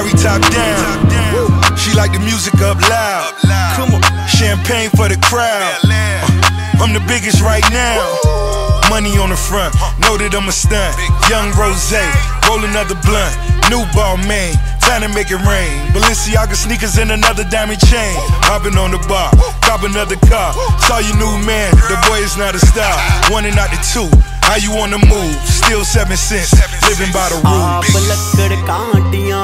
Ferrari top down. She like the music up loud. Come on, champagne for the crowd. I'm the biggest right now. Money on the front, know that I'm a stunt. Young Rose, roll another blunt. New ball main, time to make it rain. Balenciaga sneakers and another diamond chain. Hopping on the bar, cop another car. Saw your new man, the boy is not a star. One and not the two, how you on the move? Still 7 cents, living by the rules.